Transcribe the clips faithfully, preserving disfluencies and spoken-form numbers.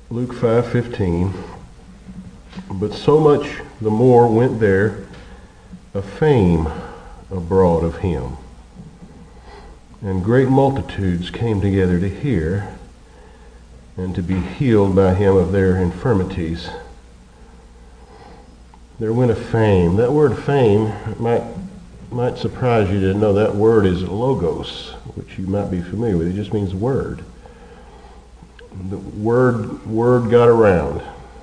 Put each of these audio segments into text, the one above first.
Luke five fifteen. But so much the more went there a fame abroad of him, and great multitudes came together to hear and to be healed by him of their infirmities. There went a fame. That word fame might might surprise you to know that word is logos, which you might be familiar with. It just means word. The word word got around.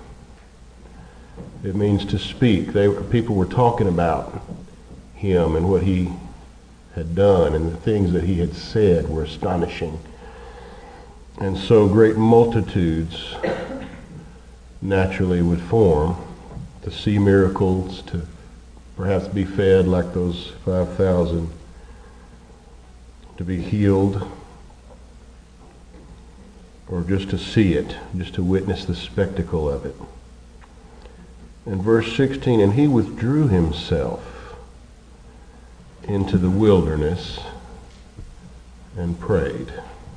It means to speak. They people were talking about him and what he had done, and the things that he had said were astonishing. And so great multitudes naturally would form to see miracles, to perhaps be fed like those five thousand, to be healed, or just to see it, just to witness the spectacle of it. In verse sixteen, and he withdrew himself into the wilderness and prayed.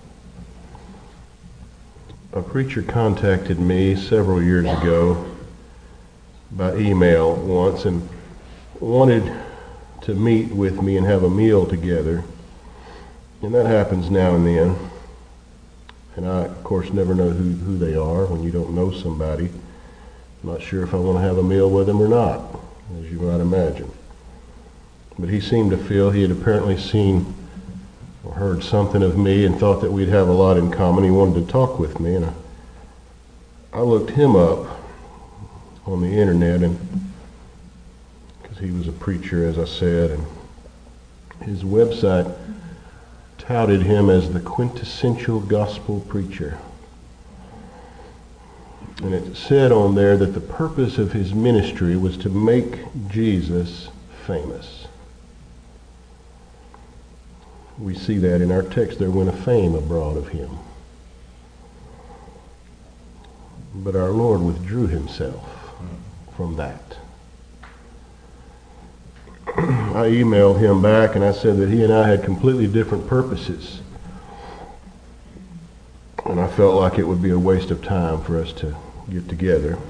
A preacher contacted me several years ago by email once and wanted to meet with me and have a meal together. And that happens now and then. And I, of course, never know who, who they are when you don't know somebody. I'm not sure if I want to have a meal with them or not, as you might imagine. But he seemed to feel he had apparently seen or heard something of me and thought that we'd have a lot in common. He wanted to talk with me, and I, I looked him up on the internet, and because he was a preacher, as I said, and his website touted him as the quintessential gospel preacher. And it said on there that the purpose of his ministry was to make Jesus famous. We see that in our text. There went a fame abroad of him. But our Lord withdrew himself from that. I emailed him back and I said that he and I had completely different purposes. And I felt like it would be a waste of time for us to get together.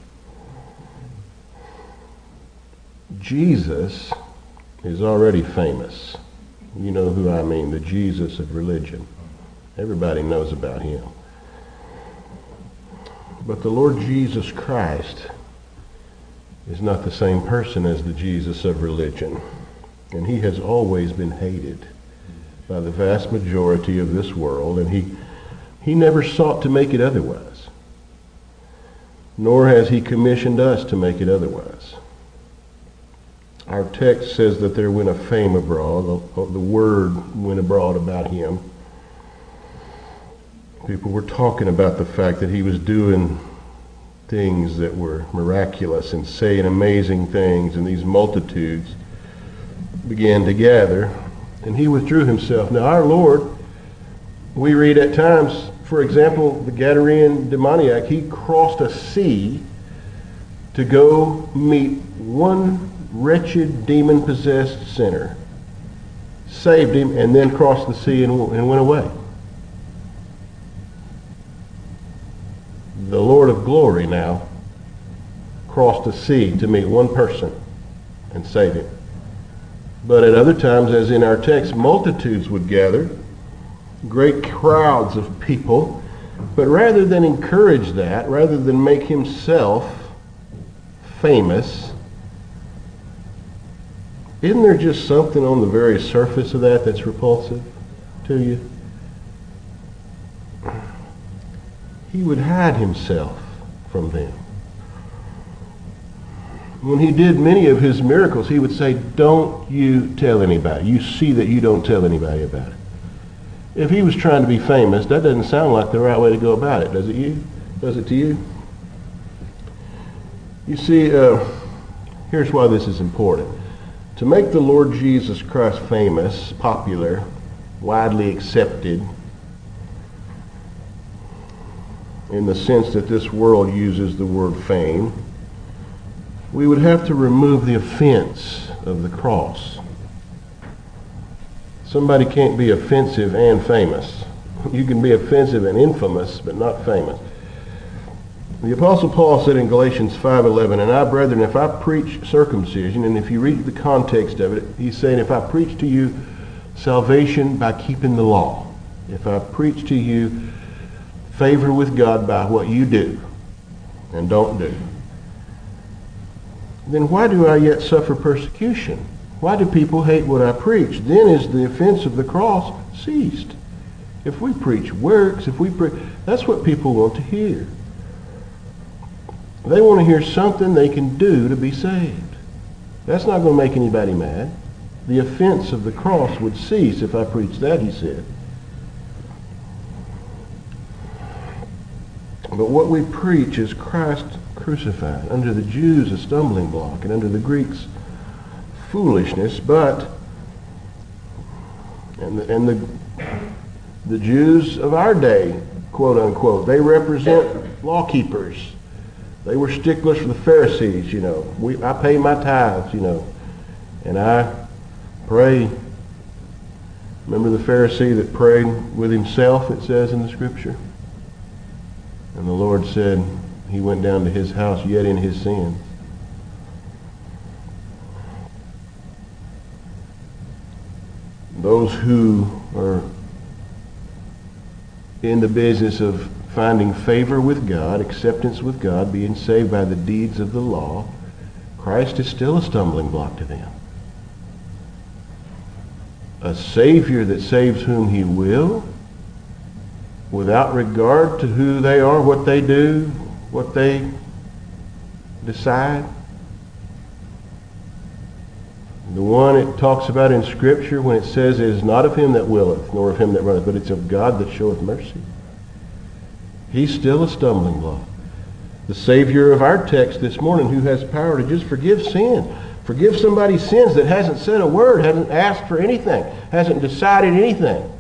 Jesus is already famous. You know who I mean, the Jesus of religion. Everybody knows about him. But the Lord Jesus Christ is not the same person as the Jesus of religion. And he has always been hated by the vast majority of this world, and he he never sought to make it otherwise. Nor has he commissioned us to make it otherwise. Our text says that there went a fame abroad. The, the word went abroad about him. People were talking about the fact that he was doing things that were miraculous and saying amazing things, and these multitudes began to gather, and he withdrew himself. Now our Lord, we read at times, for example, the Gadarene demoniac, he crossed a sea to go meet one wretched, demon-possessed sinner, saved him, and then crossed the sea and, and went away. The Lord of glory now crossed a sea to meet one person and save him. But at other times, as in our text, multitudes would gather, great crowds of people, but rather than encourage that, rather than make himself famous, isn't there just something on the very surface of that that's repulsive to you? He would hide himself from them. When he did many of his miracles, he would say, don't you tell anybody. You see that you don't tell anybody about it. If he was trying to be famous, that doesn't sound like the right way to go about it, does it you? Does it to you? You see, uh, here's why this is important. To make the Lord Jesus Christ famous, popular, widely accepted, in the sense that this world uses the word fame, we would have to remove the offense of the cross. Somebody can't be offensive and famous. You can be offensive and infamous, but not famous. The Apostle Paul said in Galatians five eleven, and I, brethren, if I preach circumcision, and if you read the context of it, he's saying, if I preach to you salvation by keeping the law, if I preach to you favor with God by what you do and don't do, then why do I yet suffer persecution? Why do people hate what I preach? Then is the offense of the cross ceased. If we preach works, if we preach, that's what people want to hear. They want to hear something they can do to be saved. That's not going to make anybody mad. The offense of the cross would cease if I preached that, he said. But what we preach is Christ crucified. Under the Jews, a stumbling block, and under the Greeks, foolishness. But, and the, and the, the Jews of our day, quote unquote, they represent law keepers. They were sticklers for the Pharisees, you know. We, I pay my tithes, you know. And I pray. Remember the Pharisee that prayed with himself, it says in the Scripture? And the Lord said he went down to his house yet in his sins. Those who are in the business of finding favor with God, acceptance with God, being saved by the deeds of the law, Christ is still a stumbling block to them. A Savior that saves whom he will, without regard to who they are, what they do, what they decide. The one it talks about in Scripture when it says it is not of him that willeth, nor of him that runneth, but it's of God that showeth mercy. He's still a stumbling block. The Savior of our text this morning, who has power to just forgive sin. Forgive somebody's sins that hasn't said a word, hasn't asked for anything, hasn't decided anything.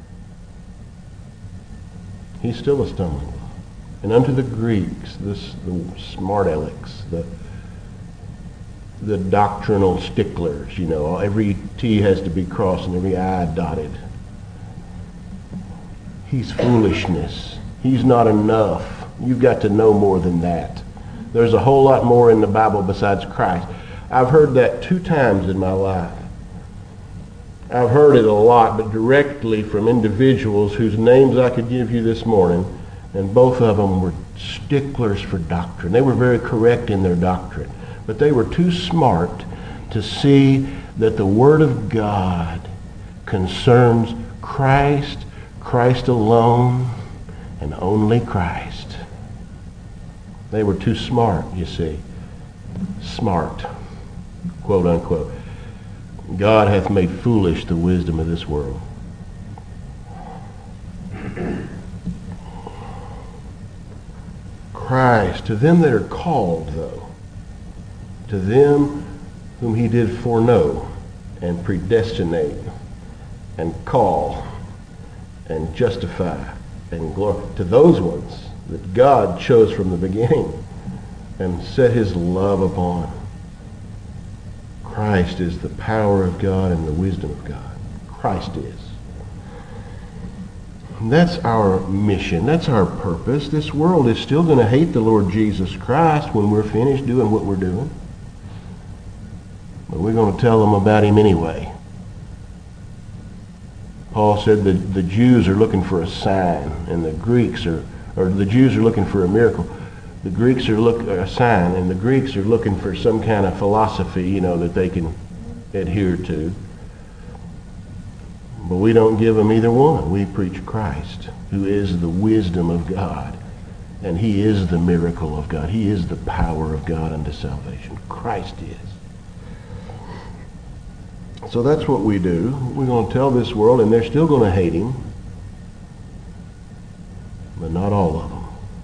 He's still a stumbling block. And unto the Greeks, this, the smart alecks, the, the doctrinal sticklers, you know, every T has to be crossed and every I dotted. He's foolishness. He's not enough. You've got to know more than that. There's a whole lot more in the Bible besides Christ. I've heard that two times in my life. I've heard it a lot, but directly from individuals whose names I could give you this morning, and both of them were sticklers for doctrine. They were very correct in their doctrine, but they were too smart to see that the Word of God concerns Christ, Christ alone, and only Christ. They were too smart, you see. Smart, quote unquote. God hath made foolish the wisdom of this world. Christ, to them that are called, though, to them whom he did foreknow and predestinate and call and justify and glory, to those ones that God chose from the beginning and set his love upon. Christ is the power of God and the wisdom of God. Christ is. And that's our mission. That's our purpose. This world is still going to hate the Lord Jesus Christ when we're finished doing what we're doing. But we're going to tell them about him anyway. Paul said that the Jews are looking for a sign, and the Greeks are, or the Jews are looking for a miracle. The Greeks are looking a sign, and the Greeks are looking for some kind of philosophy, you know, that they can adhere to. But we don't give them either one. We preach Christ, who is the wisdom of God, and he is the miracle of God. He is the power of God unto salvation. Christ is. So that's what we do. We're going to tell this world, and they're still going to hate him, but not all of them.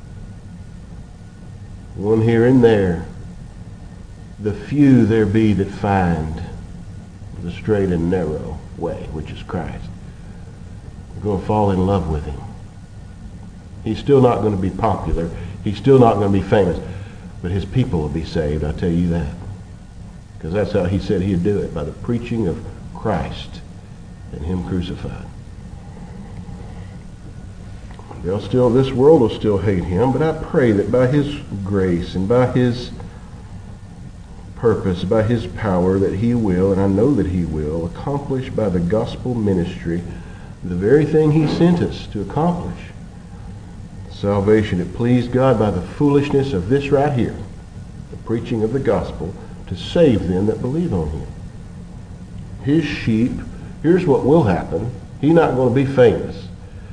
One here and there. The few there be that find the straight and narrow way, which is Christ. We're going to fall in love with him. He's still not going to be popular. He's still not going to be famous. But his people will be saved, I tell you that. Because that's how he said he'd do it, by the preaching of Christ and him crucified. They'll still, this world will still hate him, but I pray that by his grace and by his purpose, by his power, that he will, and I know that he will, accomplish by the gospel ministry the very thing he sent us to accomplish. Salvation. It pleased God by the foolishness of this right here, the preaching of the gospel, to save them that believe on him. His sheep, here's what will happen. He's not going to be famous.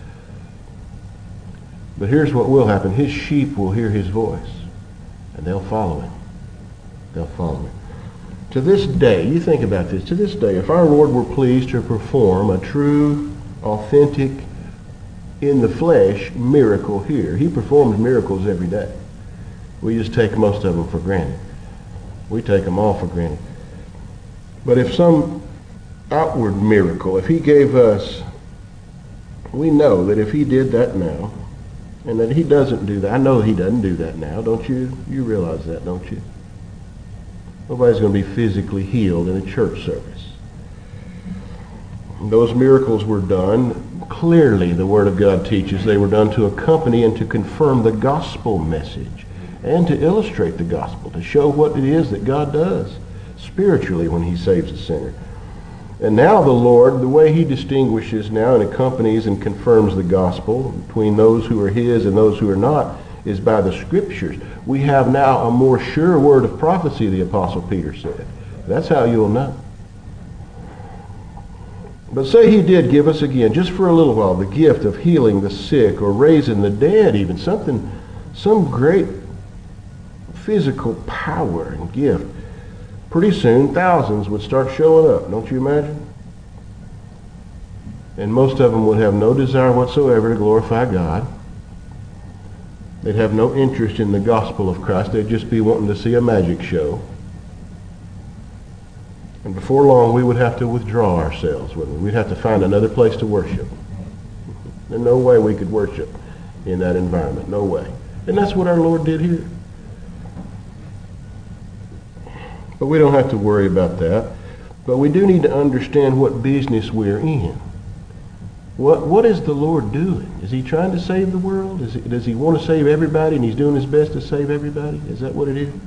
But here's what will happen. His sheep will hear his voice, and they'll follow him. They'll follow him. To this day, you think about this, to this day, if our Lord were pleased to perform a true, authentic, in the flesh miracle here, he performs miracles every day. We just take most of them for granted. We take them all for granted. But if some outward miracle, if he gave us, we know that if he did that now, and that he doesn't do that, I know he doesn't do that now, don't you? You realize that, don't you? Nobody's going to be physically healed in a church service. Those miracles were done, clearly the Word of God teaches, they were done to accompany and to confirm the gospel message and to illustrate the gospel, to show what it is that God does spiritually when he saves a sinner. And now the Lord, the way he distinguishes now and accompanies and confirms the gospel between those who are his and those who are not, is by the scriptures. We have now a more sure word of prophecy, the Apostle Peter said. That's how you'll know. But say he did give us again, just for a little while, the gift of healing the sick or raising the dead even, something, some great physical power and gift. Pretty soon, thousands would start showing up, don't you imagine? And most of them would have no desire whatsoever to glorify God. They'd have no interest in the gospel of Christ. They'd just be wanting to see a magic show. And before long, we would have to withdraw ourselves, wouldn't we? We'd have to find another place to worship. There's no way we could worship in that environment. No way. And that's what our Lord did here. But we don't have to worry about that. But we do need to understand what business we're in. What What is the Lord doing? Is he trying to save the world? Is he, does he want to save everybody and he's doing his best to save everybody? Is that what it is?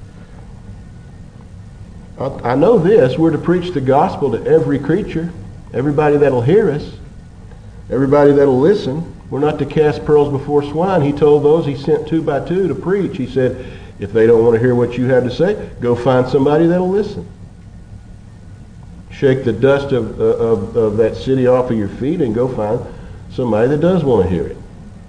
I, I know this. We're to preach the gospel to every creature, everybody that'll hear us, everybody that'll listen. We're not to cast pearls before swine. He told those he sent two by two to preach. He said, if they don't want to hear what you have to say, go find somebody that'll listen. Shake the dust of, of, of that city off of your feet and go find somebody that does want to hear it.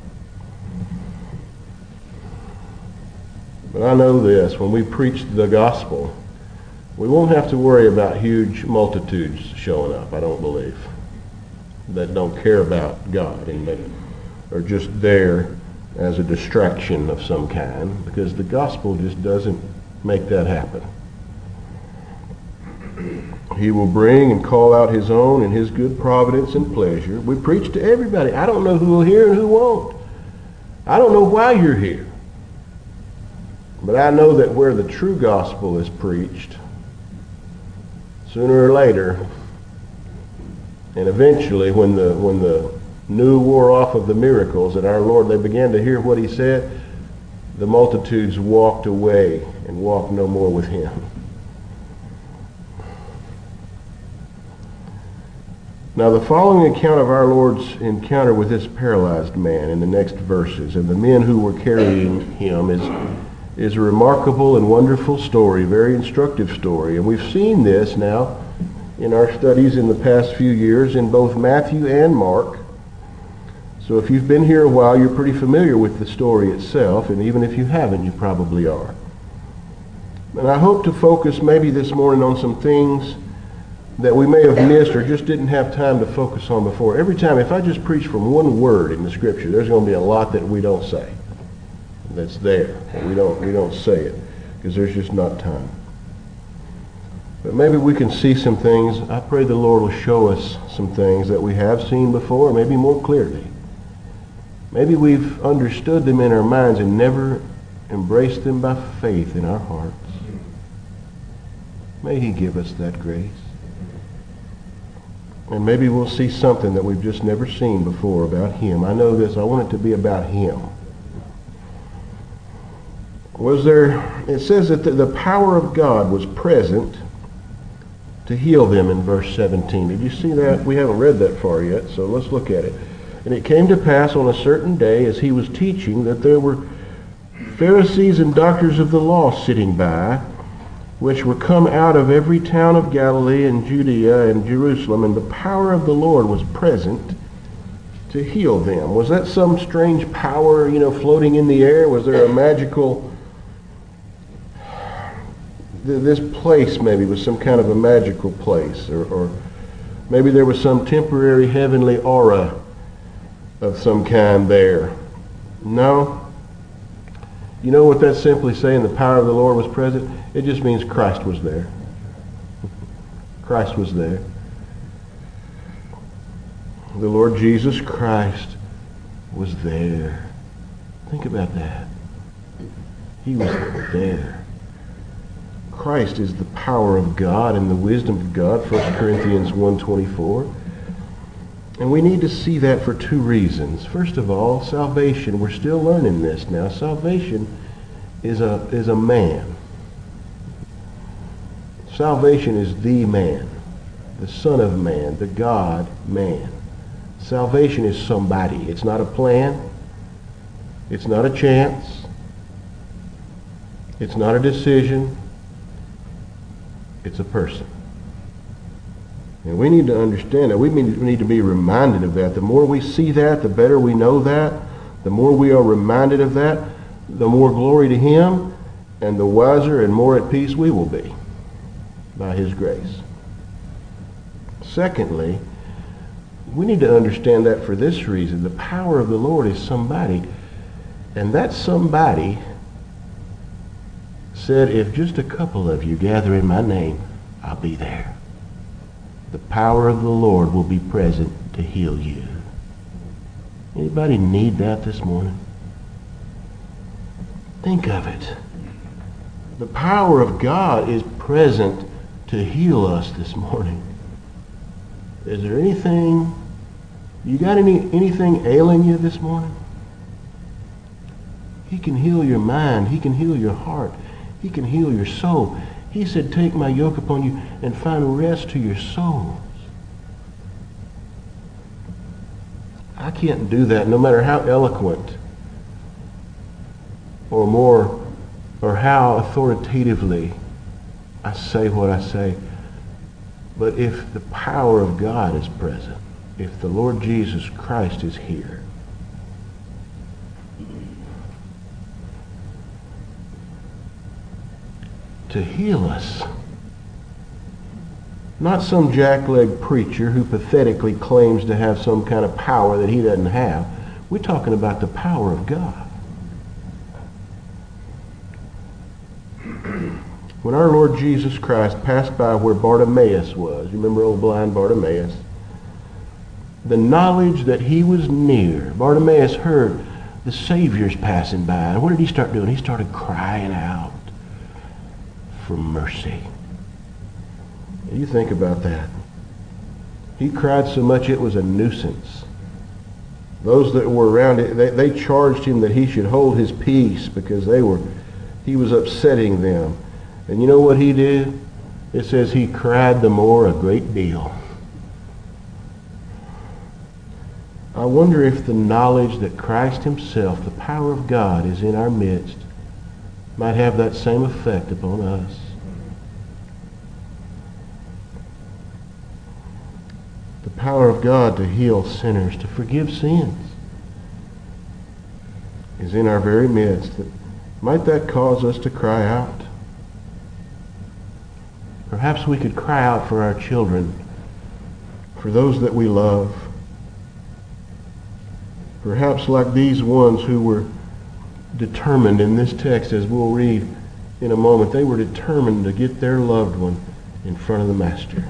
But I know this, when we preach the gospel, we won't have to worry about huge multitudes showing up, I don't believe, that don't care about God and that are just there as a distraction of some kind, because the gospel just doesn't make that happen. He will bring and call out his own in his good providence and pleasure. We preach to everybody. I don't know who will hear and who won't. I don't know why you're here. But I know that where the true gospel is preached, sooner or later, and eventually when the when the new wore off of the miracles and our Lord, they began to hear what he said, the multitudes walked away and walked no more with him. Now the following account of our Lord's encounter with this paralyzed man in the next verses and the men who were carrying him is, is a remarkable and wonderful story, very instructive story. And we've seen this now in our studies in the past few years in both Matthew and Mark. So if you've been here a while, you're pretty familiar with the story itself, and even if you haven't, you probably are. And I hope to focus maybe this morning on some things that we may have missed or just didn't have time to focus on before. Every time, if I just preach from one word in the Scripture, there's going to be a lot that we don't say. That's there. We don't, we don't say it because there's just not time. But maybe we can see some things. I pray the Lord will show us some things that we have seen before, maybe more clearly. Maybe we've understood them in our minds and never embraced them by faith in our hearts. May he give us that grace. And maybe we'll see something that we've just never seen before about him. I know this. I want it to be about him. Was there, it says that the, the power of God was present to heal them in verse seventeen. Did you see that? We haven't read that far yet, so let's look at it. And it came to pass on a certain day as he was teaching that there were Pharisees and doctors of the law sitting by, which were come out of every town of Galilee and Judea and Jerusalem, and the power of the Lord was present to heal them. Was that some strange power, you know, floating in the air? Was there a magical... This place maybe was some kind of a magical place, or, or maybe there was some temporary heavenly aura of some kind there. No. You know what that's simply saying? The power of the Lord was present? It just means Christ was there. Christ was there. The Lord Jesus Christ was there. Think about that. He was there. Christ is the power of God and the wisdom of God, First Corinthians one twenty-four. And we need to see that for two reasons. First of all, salvation. We're still learning this now. Salvation is a, is a man. Salvation is the man, the Son of Man, the God man. Salvation is somebody. It's not a plan. It's not a chance. It's not a decision. It's a person. And we need to understand that. We need to be reminded of that. The more we see that, the better we know that. The more we are reminded of that, the more glory to him, and the wiser and more at peace we will be by his grace. Secondly, we need to understand that for this reason. The power of the Lord is somebody, and that somebody said, if just a couple of you gather in my name, I'll be there. The power of the Lord will be present to heal you. Anybody need that this morning? Think of it. The power of God is present to heal us this morning. Is there anything, you got any anything ailing you this morning? He can heal your mind. He can heal your heart. He can heal your soul. He said, take my yoke upon you and find rest to your souls. I can't do that no matter how eloquent or more or how authoritatively I say what I say. But if the power of God is present, if the Lord Jesus Christ is here, to heal us, not some jackleg preacher who pathetically claims to have some kind of power that he doesn't have. We're talking about the power of God. When our Lord Jesus Christ passed by where Bartimaeus was, you remember old blind Bartimaeus? The knowledge that he was near, Bartimaeus heard the Savior's passing by. And what did he start doing? He started crying out for mercy. You think about that. He cried so much it was a nuisance. Those that were around it, they, they charged him that he should hold his peace because they were, he was upsetting them. And you know what he did? It says he cried the more a great deal. I wonder if the knowledge that Christ himself, the power of God, is in our midst, might have that same effect upon us. The power of God to heal sinners, to forgive sins, is in our very midst. Might that cause us to cry out? Perhaps we could cry out for our children, for those that we love. Perhaps like these ones who were determined in this text, as we'll read in a moment, they were determined to get their loved one in front of the Master.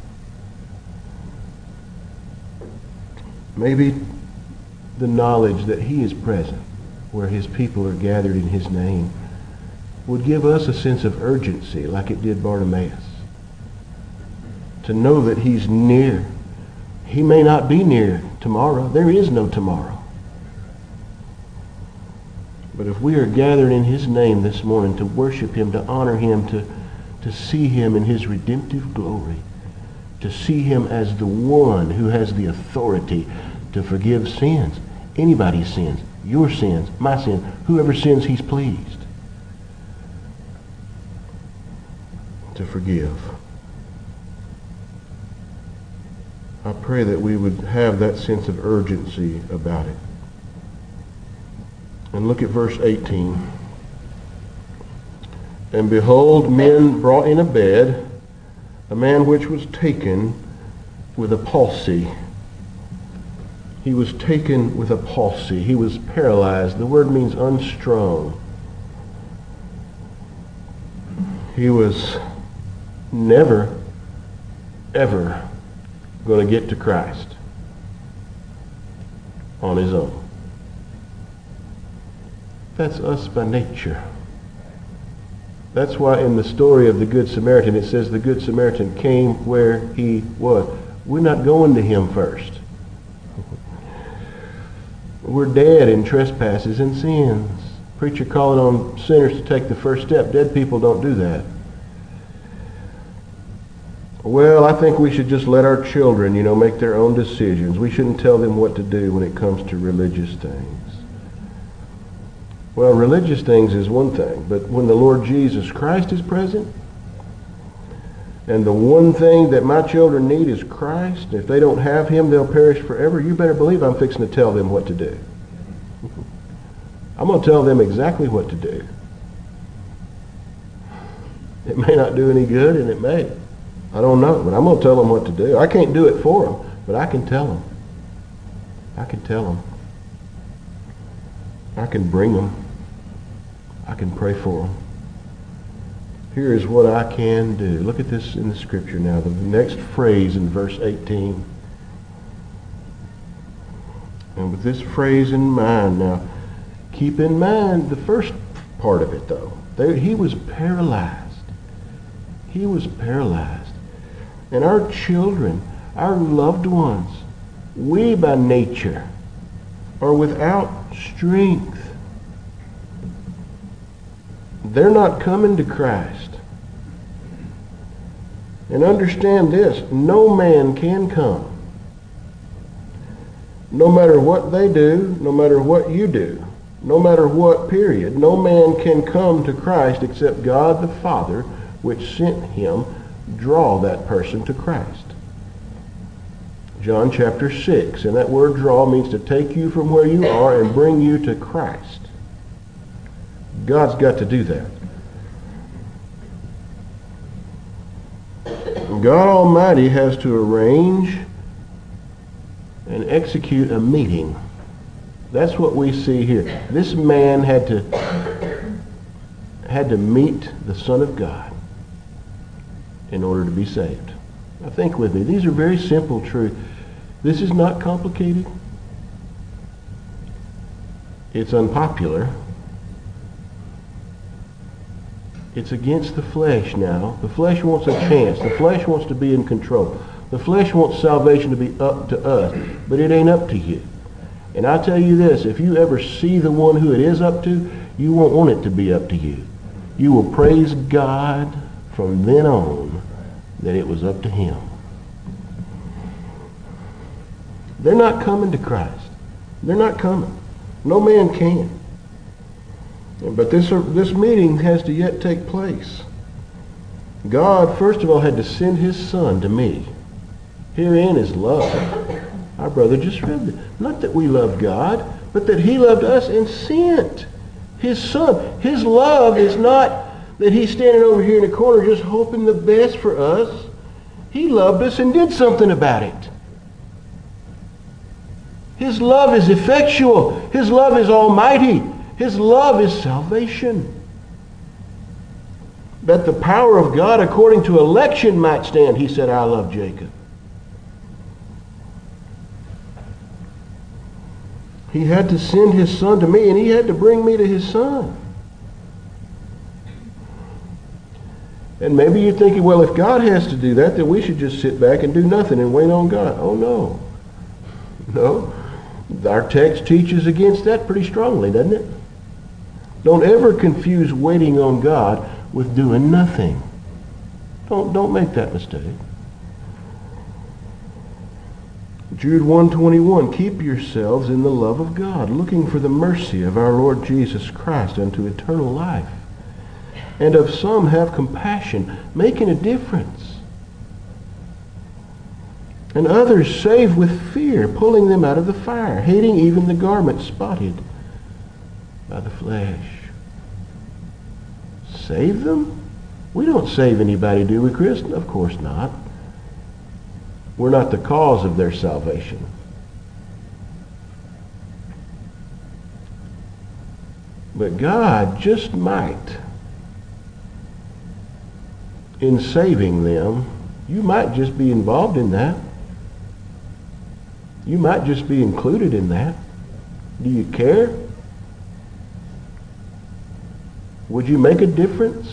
Maybe the knowledge that he is present where his people are gathered in his name would give us a sense of urgency like it did Bartimaeus. To know that he's near, He may not be near tomorrow. There is no tomorrow. But if we are gathered in His name this morning to worship Him, to honor Him, to, to see Him in His redemptive glory, to see Him as the one who has the authority to forgive sins, anybody's sins, your sins, my sins, whoever sins He's pleased to forgive. I pray that we would have that sense of urgency about it. And look at verse eighteen. And behold, men brought in a bed a man which was taken with a palsy. He was taken with a palsy. He was paralyzed. The word means unstrung. He was never, ever going to get to Christ on his own. That's us by nature. That's why in the story of the Good Samaritan it says the Good Samaritan came where he was. We're not going to him first. We're dead in trespasses and sins. Preacher calling on sinners to take the first step. Dead people don't do that. Well, I think we should just let our children, you know, make their own decisions. We shouldn't tell them what to do when it comes to religious things. Well, religious things is one thing, but when the Lord Jesus Christ is present, and the one thing that my children need is Christ, if they don't have Him, they'll perish forever, you better believe I'm fixing to tell them what to do. I'm going to tell them exactly what to do. It may not do any good, and it may. I don't know, but I'm going to tell them what to do. I can't do it for them, but I can tell them. I can tell them. I can bring them. I can pray for them. Here is what I can do. Look at this in the scripture now. The next phrase in verse eighteen. And with this phrase in mind now, keep in mind the first part of it though. There, he was paralyzed. He was paralyzed. And our children, our loved ones, we by nature are without strength. They're not coming to Christ. And understand this, no man can come. No matter what they do, no matter what you do, no matter what period, no man can come to Christ except God the Father, which sent Him, draw that person to Christ. John chapter six, and that word draw means to take you from where you are and bring you to Christ. God's got to do that. God Almighty has to arrange and execute a meeting. That's what we see here. This man had to had to meet the Son of God in order to be saved. Now think with me. These are very simple truths. This is not complicated. It's unpopular. It's against the flesh now. The flesh wants a chance. The flesh wants to be in control. The flesh wants salvation to be up to us, but it ain't up to you. And I tell you this, if you ever see the one who it is up to, you won't want it to be up to you. You will praise God from then on that it was up to Him. They're not coming to Christ. They're not coming. No man can. But this, this meeting has to yet take place. God, first of all, had to send His Son to me. Herein is love. Our brother just read that. Not that we love God, but that He loved us and sent His Son. His love is not that He's standing over here in the corner just hoping the best for us. He loved us and did something about it. His love is effectual. His love is almighty. His love is salvation. That the power of God according to election might stand, He said, I love Jacob. He had to send His Son to me, and He had to bring me to His Son. And maybe you're thinking, well, if God has to do that, then we should just sit back and do nothing and wait on God. Oh, no. No. Our text teaches against that pretty strongly, doesn't it? Don't ever confuse waiting on God with doing nothing. Don't, don't make that mistake. Jude one twenty-one, keep yourselves in the love of God, looking for the mercy of our Lord Jesus Christ unto eternal life. And of some have compassion, making a difference. And others save with fear, pulling them out of the fire, hating even the garment spotted by the flesh. Save them? We don't save anybody, do we, Chris? Of course not. We're not the cause of their salvation. But God just might, in saving them, you might just be involved in that. You might just be included in that. Do you care? Would you make a difference?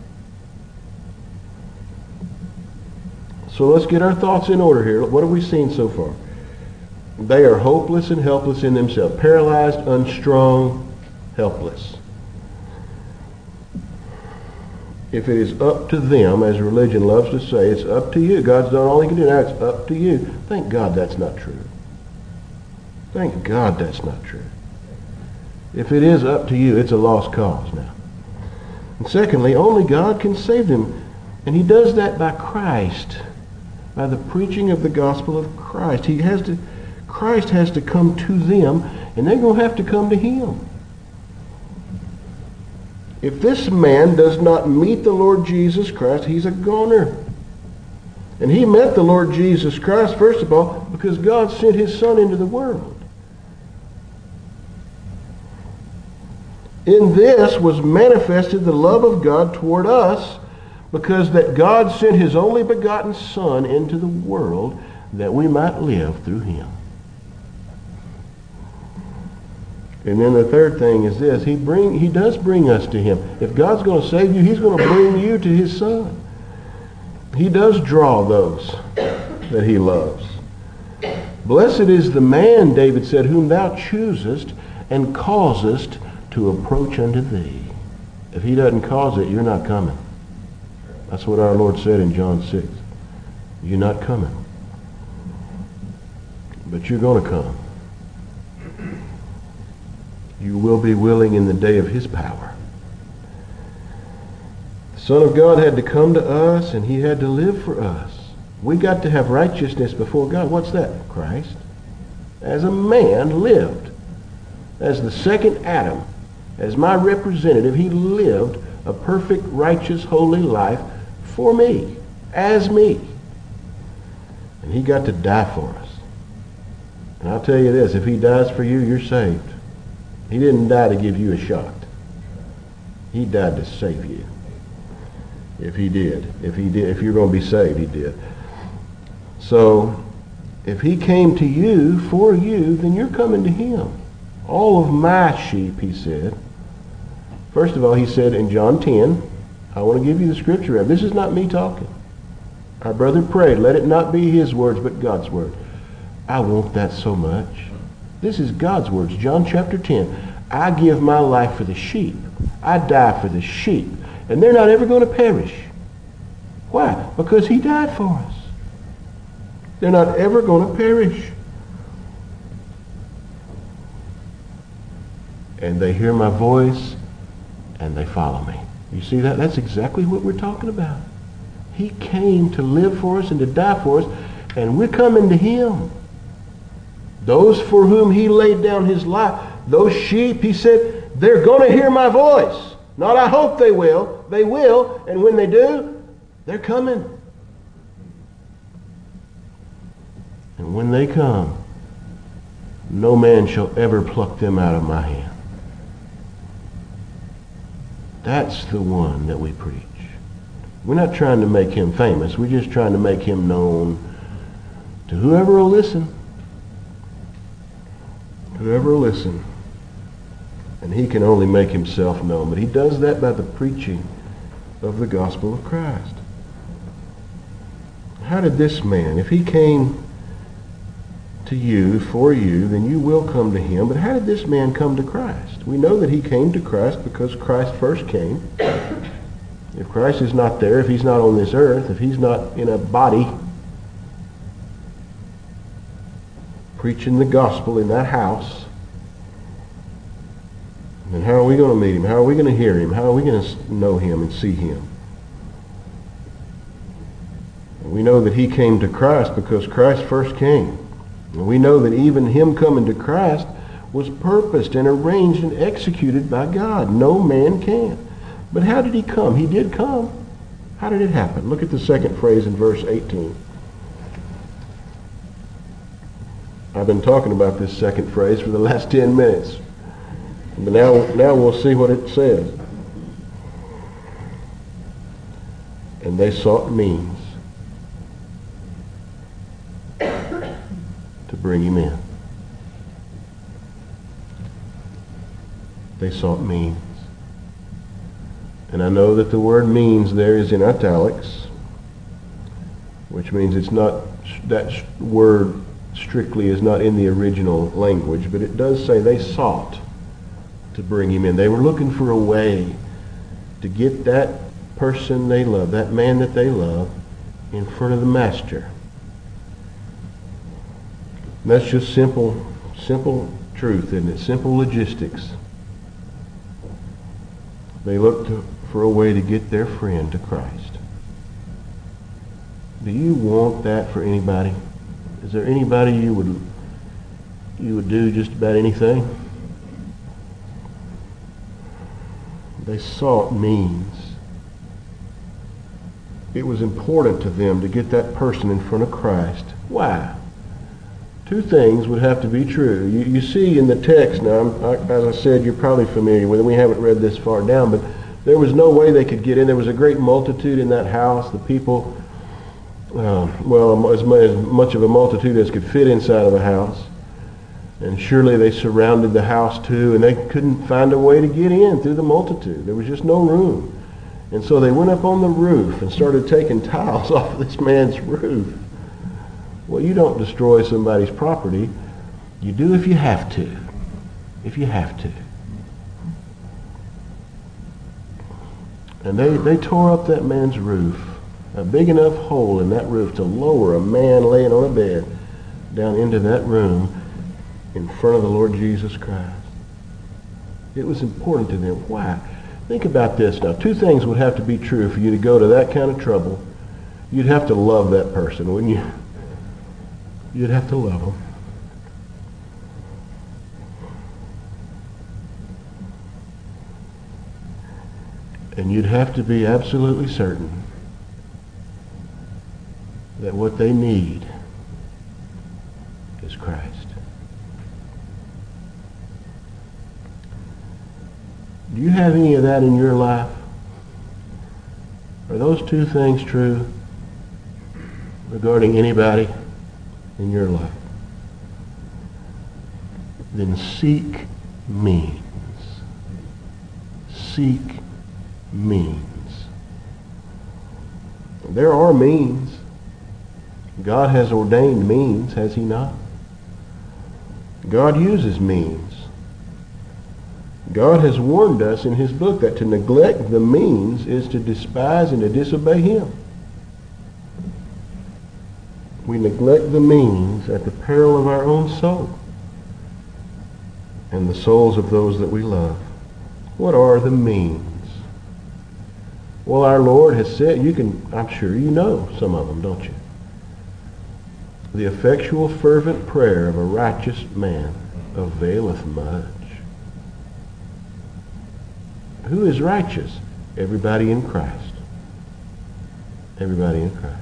So let's get our thoughts in order here. What have we seen so far? They are hopeless and helpless in themselves. Paralyzed, unstrung, helpless. If it is up to them, as religion loves to say, it's up to you. God's done all he can do. Now it's up to you. Thank God that's not true. Thank God that's not true. If it is up to you, it's a lost cause now. And secondly, only God can save them. And he does that by Christ, by the preaching of the gospel of Christ. He has to, Christ has to come to them, and they're going to have to come to him. If this man does not meet the Lord Jesus Christ, he's a goner. And he met the Lord Jesus Christ, first of all, because God sent his Son into the world. In this was manifested the love of God toward us, because that God sent his only begotten Son into the world that we might live through him. And then the third thing is this. He bring he does bring us to him. If God's going to save you, he's going to bring you to his Son. He does draw those that he loves. Blessed is the man, David said, whom thou choosest and causest to approach unto thee. If he doesn't cause it, you're not coming. That's what our Lord said in John six. You're not coming. But you're going to come. You will be willing in the day of his power. The Son of God had to come to us, and he had to live for us. We got to have righteousness before God. What's that? Christ, as a man, lived. As the second Adam, as my representative, he lived a perfect, righteous, holy life for me, as me. And he got to die for us. And I'll tell you this, if he dies for you, you're saved. He didn't die to give you a shot. He died to save you. If he did. If he did, if you're going to be saved, he did. So, if he came to you, for you, then you're coming to him. All of my sheep, he said. First of all, he said in John ten, I want to give you the scripture. This is not me talking. Our brother prayed, let it not be his words, but God's word. I want that so much. This is God's words. John chapter ten. I give my life for the sheep. I die for the sheep. And they're not ever going to perish. Why? Because he died for us. They're not ever going to perish. And they hear my voice and they follow me. You see that? That's exactly what we're talking about. He came to live for us and to die for us, and we're coming to him. Those for whom he laid down his life, those sheep, he said, they're going to hear my voice. Not I hope they will. They will, and when they do, they're coming. And when they come, no man shall ever pluck them out of my hand. That's the one that we preach. We're not trying to make him famous. We're just trying to make him known to whoever will listen. Whoever will listen. And he can only make himself known. But he does that by the preaching of the gospel of Christ. How did this man, if he came to you, for you, then you will come to him. But how did this man come to Christ? We know that he came to Christ because Christ first came. If Christ is not there, if he's not on this earth, if he's not in a body preaching the gospel in that house, then how are we going to meet him? How are we going to hear him? How are we going to know him and see him? We know that he came to Christ because Christ first came. And we know that even him coming to Christ was purposed and arranged and executed by God. No man can. But how did he come? He did come. How did it happen? Look at the second phrase in verse eighteen. I've been talking about this second phrase for the last ten minutes. But now, now we'll see what it says. And they sought means to bring him in. They sought means. And I know that the word means there is in italics, which means it's not, that word strictly is not in the original language, but it does say they sought to bring him in. They were looking for a way to get that person they love, that man that they love, in front of the master. And that's just simple, simple truth, isn't it? Simple logistics. They looked to, for a way to get their friend to Christ. Do you want that for anybody? Is there anybody you would you would do just about anything? They sought means. It was important to them to get that person in front of Christ. Why? Two things would have to be true. You, you see in the text now, I, as I said, you're probably familiar with it. We haven't read this far down, but there was no way they could get in. There was a great multitude in that house. The people, uh, well, as much, as much of a multitude as could fit inside of a house. And surely they surrounded the house too, and they couldn't find a way to get in through the multitude. There was just no room. And so they went up on the roof and started taking tiles off of this man's roof. Well, you don't destroy somebody's property. You do if you have to. If you have to. And they, they tore up that man's roof, a big enough hole in that roof to lower a man laying on a bed down into that room in front of the Lord Jesus Christ. It was important to them. Why? Think about this now. Two things would have to be true for you to go to that kind of trouble. You'd have to love that person, wouldn't you? You'd have to love them. And you'd have to be absolutely certain that what they need is Christ. Do you have any of that in your life? Are those two things true regarding anybody in your life? Then seek means. Seek means. There are means. God has ordained means, has he not? God uses means. God has warned us in his book that to neglect the means is to despise and to disobey him. We neglect the means at the peril of our own soul and the souls of those that we love. What are the means? Well, our Lord has said, you can, I'm sure you know some of them, don't you? The effectual fervent prayer of a righteous man availeth much. Who is righteous? Everybody in Christ. Everybody in Christ.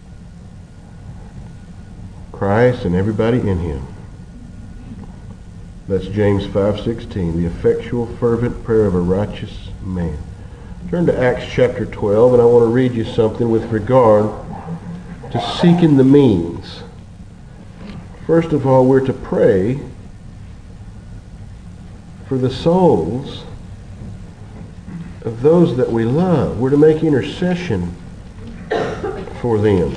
Christ and everybody in him. That's James five sixteen. The effectual fervent prayer of a righteous man. Turn to Acts chapter twelve, and I want to read you something with regard to seeking the means. First of all, we're to pray for the souls of those that we love. We're to make intercession for them.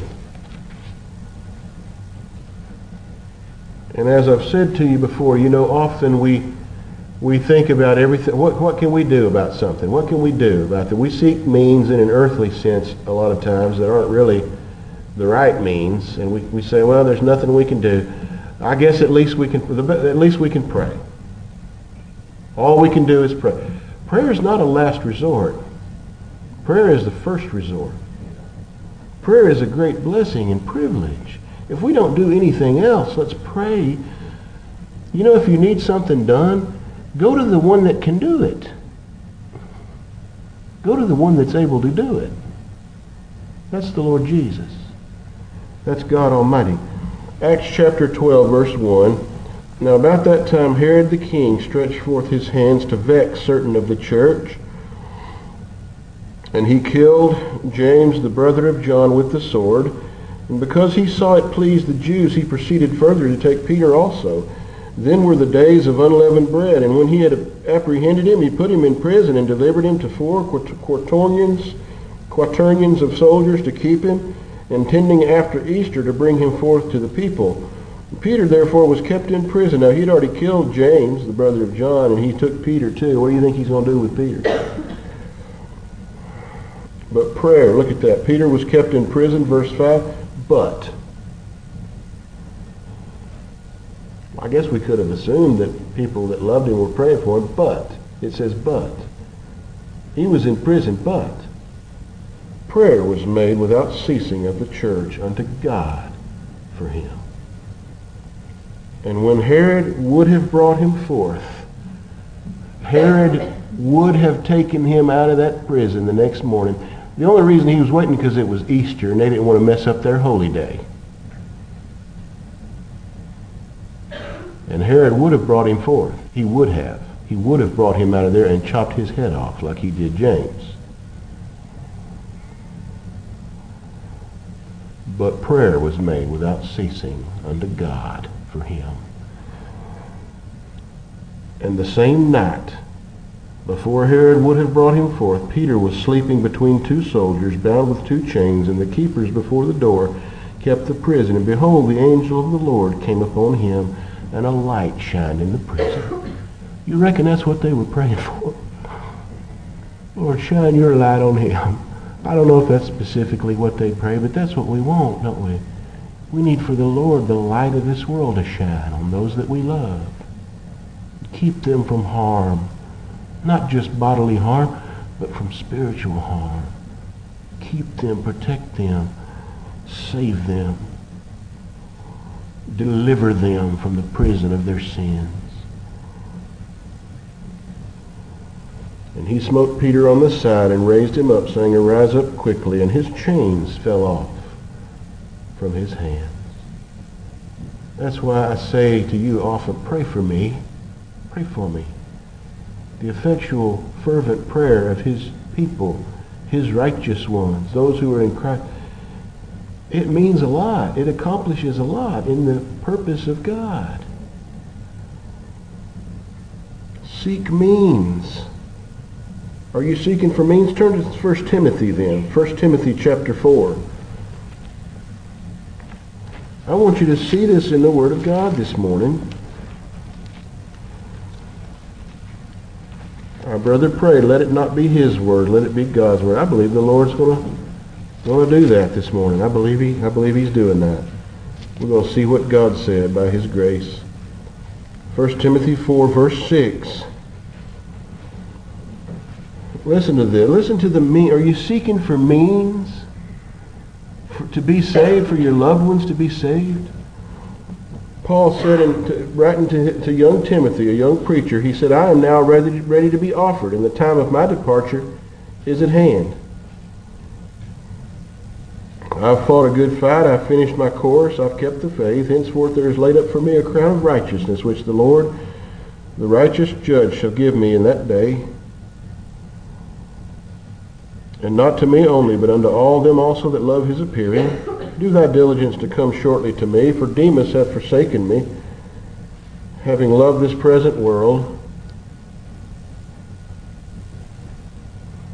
And as I've said to you before, you know, often we we think about everything. What what can we do about something? What can we do about that? We seek means in an earthly sense a lot of times that aren't really the right means, and we, we say, well, there's nothing we can do. I guess at least we can at least we can pray. All we can do is pray. Prayer is not a last resort. Prayer is the first resort. Prayer is a great blessing and privilege. If we don't do anything else, let's pray. You know, if you need something done, go to the one that can do it. Go to the one that's able to do it. That's the Lord Jesus. That's God Almighty. Acts chapter twelve, verse one. Now about that time Herod the king stretched forth his hands to vex certain of the church, and he killed James, the brother of John, with the sword. And because he saw it pleased the Jews, he proceeded further to take Peter also. Then were the days of unleavened bread, and when he had apprehended him, he put him in prison and delivered him to four quaternions, quaternions of soldiers to keep him, intending after Easter to bring him forth to the people. Peter therefore was kept in prison. Now he'd already killed James, the brother of John, and he took Peter too. What do you think he's going to do with Peter? But prayer, look at that. Peter was kept in prison, verse five. But, I guess we could have assumed that people that loved him were praying for him, but, it says but. He was in prison, but prayer was made without ceasing of the church unto God for him. And when Herod would have brought him forth, Herod would have taken him out of that prison the next morning. The only reason he was waiting because it was Easter and they didn't want to mess up their holy day. And Herod would have brought him forth. He would have. He would have brought him out of there and chopped his head off like he did James. But prayer was made without ceasing unto God for him. And the same night, before Herod would have brought him forth, Peter was sleeping between two soldiers, bound with two chains, and the keepers before the door kept the prison. And behold, the angel of the Lord came upon him, and a light shined in the prison. You reckon that's what they were praying for? Lord, shine your light on him. I don't know if that's specifically what they pray, but that's what we want, don't we? We need for the Lord the light of this world to shine on those that we love. Keep them from harm. Not just bodily harm, but from spiritual harm. Keep them, protect them, save them, deliver them from the prison of their sins. And he smote Peter on the side and raised him up, saying, Arise up quickly. And his chains fell off from his hands. That's why I say to you often, pray for me. Pray for me. The effectual, fervent prayer of his people, his righteous ones, those who are in Christ, it means a lot. It accomplishes a lot in the purpose of God. Seek means. Are you seeking for means? Turn to First Timothy then. First Timothy chapter four. I want you to see this in the Word of God this morning. Our brother prayed, let it not be his word, let it be God's word. I believe the Lord's going to going to do that this morning. I believe he I believe he's doing that. We're going to see what God said by his grace. First Timothy four, verse six. Listen to this. Listen to the mean. Are you seeking for means for, to be saved, for your loved ones to be saved? Paul said, in, to, writing to, to young Timothy, a young preacher, he said, I am now ready, ready to be offered, and the time of my departure is at hand. I've fought a good fight, I've finished my course, I've kept the faith. Henceforth there is laid up for me a crown of righteousness, which the Lord, the righteous judge, shall give me in that day. And not to me only, but unto all them also that love his appearing. Do thy diligence to come shortly to me, for Demas hath forsaken me, having loved this present world.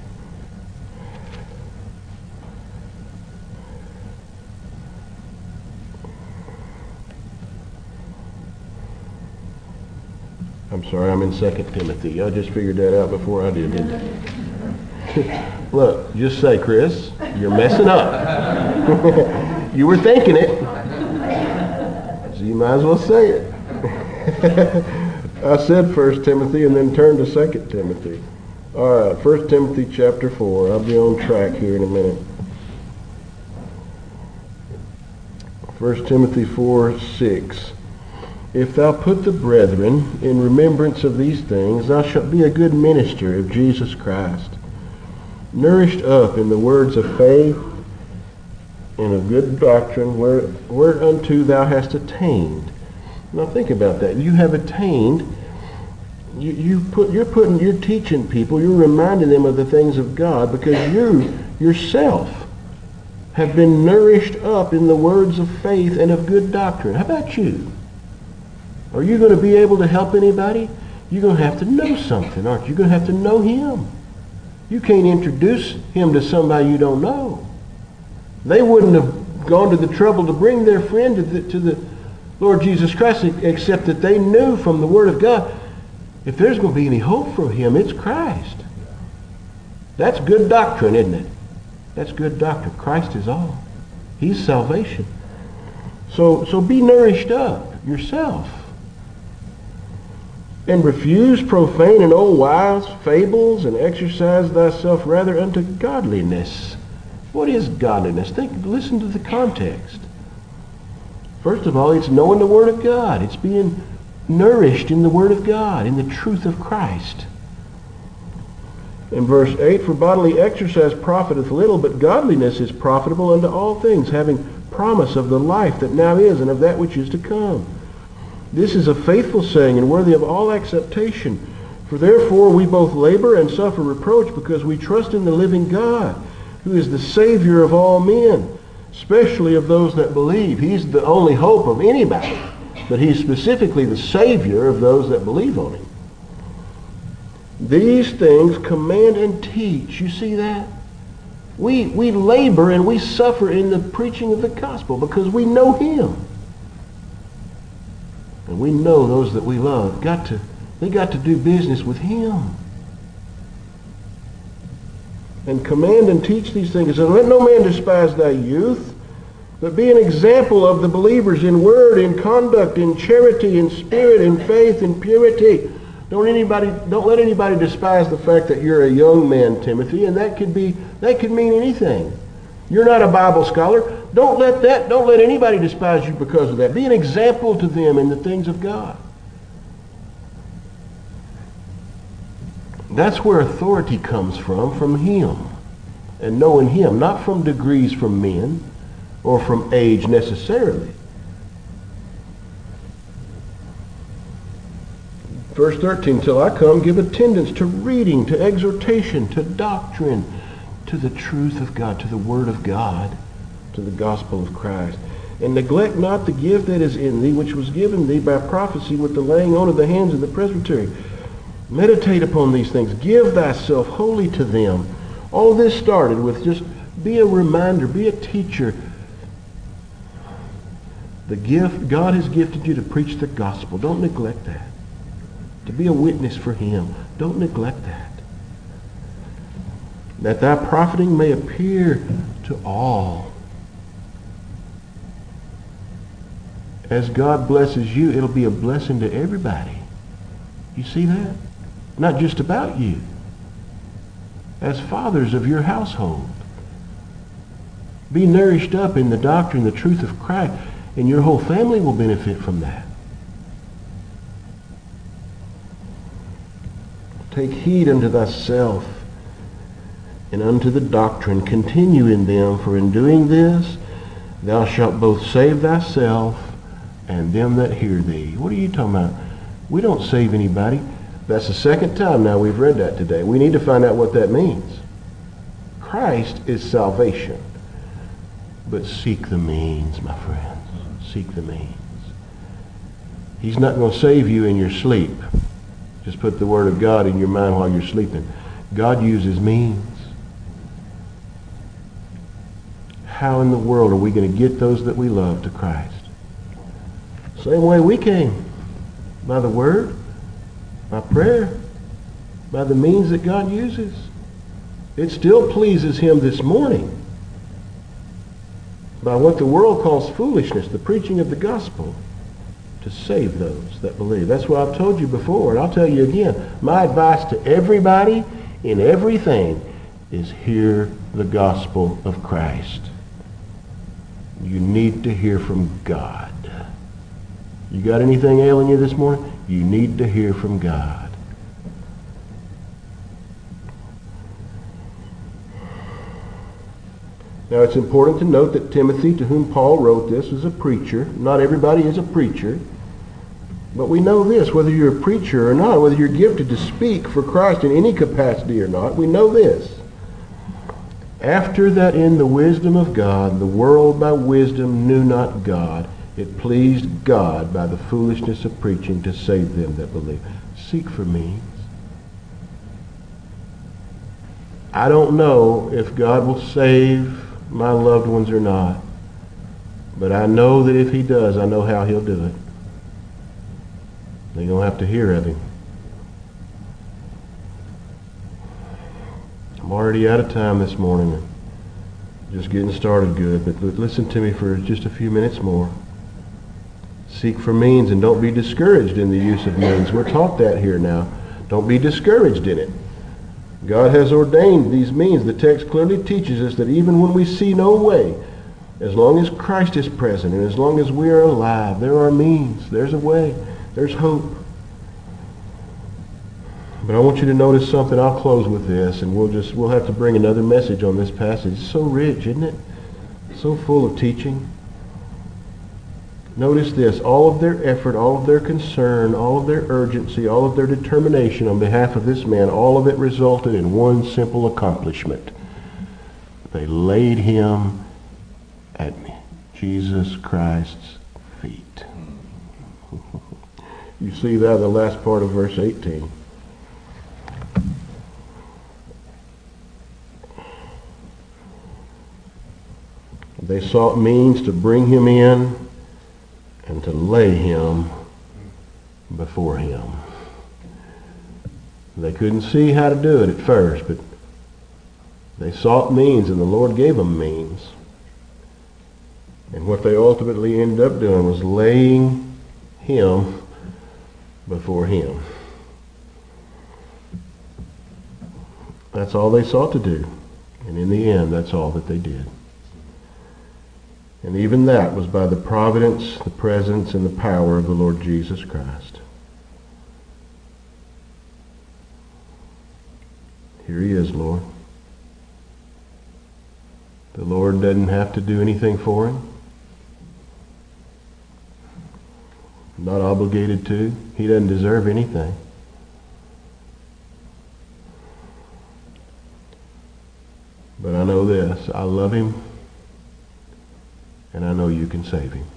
I'm sorry, I'm in Second Timothy. I just figured that out before I did, didn't I? Look, just say, Chris, you're messing up. You were thinking it. So you might as well say it. I said First Timothy and then turned to Second Timothy. All right, First Timothy chapter four. I'll be on track here in a minute. First Timothy four, six. If thou put the brethren in remembrance of these things, thou shalt be a good minister of Jesus Christ, nourished up in the words of faith and of good doctrine, where, whereunto thou hast attained. Now think about that. You have attained. You, you put, you're putting, you're teaching people. You're reminding them of the things of God because you yourself have been nourished up in the words of faith and of good doctrine. How about you? Are you going to be able to help anybody? You're going to have to know something, aren't you? You're going to have to know Him. You can't introduce Him to somebody you don't know. They wouldn't have gone to the trouble to bring their friend to the, to the Lord Jesus Christ except that they knew from the Word of God, if there's going to be any hope for him, it's Christ. That's good doctrine, isn't it? That's good doctrine. Christ is all. He's salvation. So, so be nourished up yourself. And refuse profane and old wives, fables, and exercise thyself rather unto godliness. What is godliness? Think, listen to the context. First of all, it's knowing the Word of God. It's being nourished in the Word of God, in the truth of Christ. In verse eight, for bodily exercise profiteth little, but godliness is profitable unto all things, having promise of the life that now is and of that which is to come. This is a faithful saying and worthy of all acceptation. For therefore we both labor and suffer reproach, because we trust in the living God, who is the Savior of all men, especially of those that believe. He's the only hope of anybody, but He's specifically the Savior of those that believe on Him. These things command and teach. You see that? We, we labor and we suffer in the preaching of the gospel because we know Him. And we know those that we love got to they got to do business with Him. And command and teach these things. And let no man despise thy youth, but be an example of the believers in word, in conduct, in charity, in spirit, in faith, in purity. Don't anybody don't let anybody despise the fact that you're a young man, Timothy, and that could be that could mean anything. You're not a Bible scholar. Don't let that, don't let anybody despise you because of that. Be an example to them in the things of God. That's where authority comes from, from Him. And knowing Him, not from degrees from men or from age necessarily. Verse thirteen, till I come, give attendance to reading, to exhortation, to doctrine, to the truth of God, to the Word of God, to the gospel of Christ. And neglect not the gift that is in thee, which was given thee by prophecy with the laying on of the hands of the presbytery. Meditate upon these things. Give thyself wholly to them. All this started with just be a reminder, be a teacher. The gift, God has gifted you to preach the gospel. Don't neglect that. To be a witness for Him. Don't neglect that. That thy profiting may appear to all. As God blesses you, it'll be a blessing to everybody. You see that? Not just about you. As fathers of your household, be nourished up in the doctrine, the truth of Christ, and your whole family will benefit from that. Take heed unto thyself and unto the doctrine. Continue in them, for in doing this thou shalt both save thyself and them that hear thee. What are you talking about? We don't save anybody. That's the second time now we've read that today. We need to find out what that means. Christ is salvation. But seek the means, my friends. Seek the means. He's not going to save you in your sleep. Just put the Word of God in your mind while you're sleeping. God uses means. How in the world are we going to get those that we love to Christ? Same way we came. By the Word. By prayer. By the means that God uses. It still pleases Him this morning. By what the world calls foolishness, the preaching of the gospel, to save those that believe. That's what I've told you before, and I'll tell you again. My advice to everybody in everything is hear the gospel of Christ. You need to hear from God. You got anything ailing you this morning? You need to hear from God. Now it's important to note that Timothy, to whom Paul wrote this, was a preacher. Not everybody is a preacher. But we know this, whether you're a preacher or not, whether you're gifted to speak for Christ in any capacity or not, we know this. After that in the wisdom of God, the world by wisdom knew not God, it pleased God by the foolishness of preaching to save them that believe. Seek for means. I don't know if God will save my loved ones or not, but I know that if He does, I know how He'll do it. They're going to have to hear of Him. I'm already out of time this morning. Just getting started good, but listen to me for just a few minutes more. Seek for means and don't be discouraged in the use of means. We're taught that here now. Don't be discouraged in it. God has ordained these means. The text clearly teaches us that even when we see no way, as long as Christ is present and as long as we are alive, there are means. There's a way. There's hope. But I want you to notice something. I'll close with this, and we'll just we'll have to bring another message on this passage. It's so rich, isn't it? So full of teaching. Notice this, all of their effort, all of their concern, all of their urgency, all of their determination on behalf of this man, all of it resulted in one simple accomplishment. They laid him at Jesus Christ's feet. You see that in the last part of verse eighteen. They sought means to bring him in and to lay him before him. They couldn't see how to do it at first, but they sought means, and the Lord gave them means. And what they ultimately ended up doing was laying him before him. That's all they sought to do. And in the end, that's all that they did. And even that was by the providence, the presence, and the power of the Lord Jesus Christ. Here he is, Lord. The Lord doesn't have to do anything for him. Not obligated to. He doesn't deserve anything. But I know this. I love him. And I know you can save him.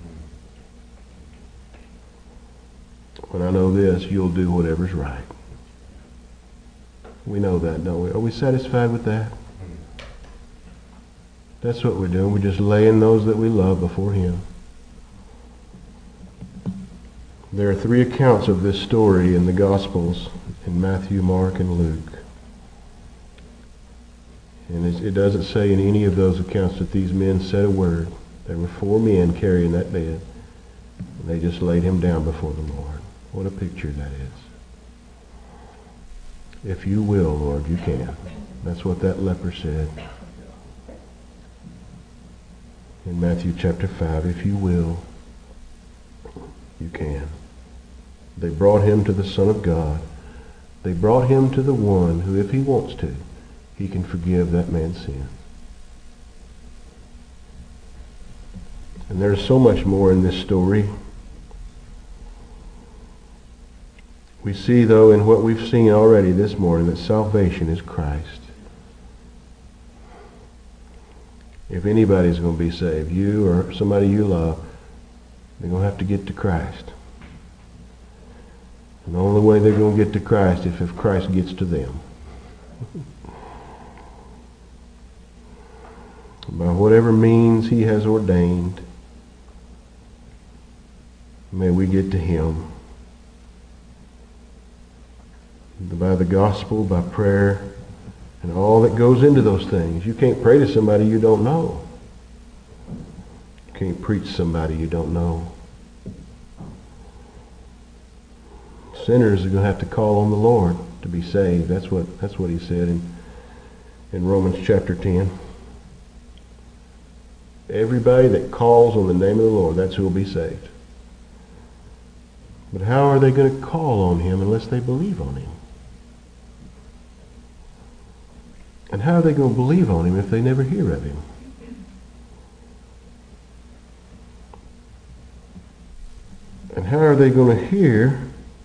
When I know this, you'll do whatever's right. We know that, don't we? Are we satisfied with that? That's what we're doing. We're just laying those that we love before him. There are three accounts of this story in the Gospels, in Matthew, Mark, and Luke. And it doesn't say in any of those accounts that these men said a word. There were four men carrying that bed. And they just laid him down before the Lord. What a picture that is. If you will, Lord, you can. That's what that leper said. In Matthew chapter five, if you will, you can. They brought him to the Son of God. They brought him to the one who, if he wants to, he can forgive that man's sin. And there's so much more in this story. We see, though, in what we've seen already this morning, that salvation is Christ. If anybody's going to be saved, you or somebody you love, they're going to have to get to Christ. And the only way they're going to get to Christ is if Christ gets to them. By whatever means he has ordained, may we get to him. by the gospel, by prayer, and all that goes into those things. You can't pray to somebody you don't know. You can't preach to somebody you don't know. Sinners are going to have to call on the Lord to be saved. That's what that's what he said in, in Romans chapter ten. Everybody that calls on the name of the Lord, that's who will be saved. But how are they going to call on him unless they believe on him? And how are they going to believe on him if they never hear of him? And how are they going to hear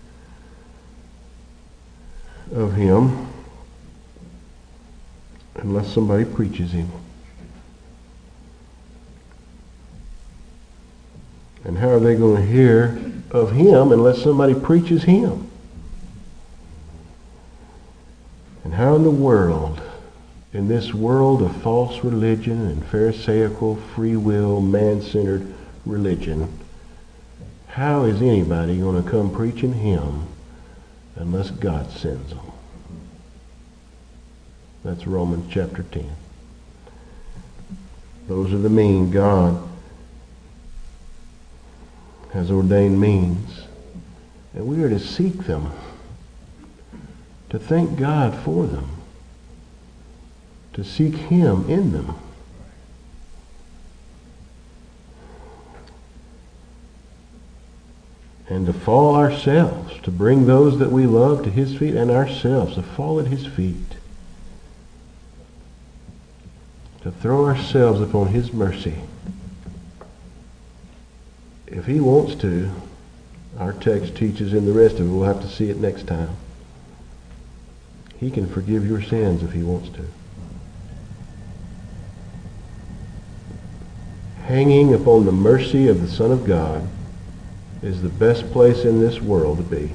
of him unless somebody preaches him? And how are they going to hear of him unless somebody preaches him? And how in the world, in this world of false religion and pharisaical, free will, man-centered religion, how is anybody going to come preaching him unless God sends them? That's Romans chapter ten. Those are the means. God has ordained means, and we are to seek them, to thank God for them, to seek him in them. And to fall ourselves, to bring those that we love to his feet, and ourselves to fall at his feet, to throw ourselves upon his mercy. If he wants to, our text teaches in the rest of it, we'll have to see it next time. He can forgive your sins if he wants to. Hanging upon the mercy of the Son of God is the best place in this world to be.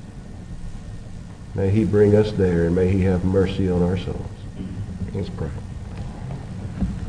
May he bring us there, and may he have mercy on our souls. Let's pray.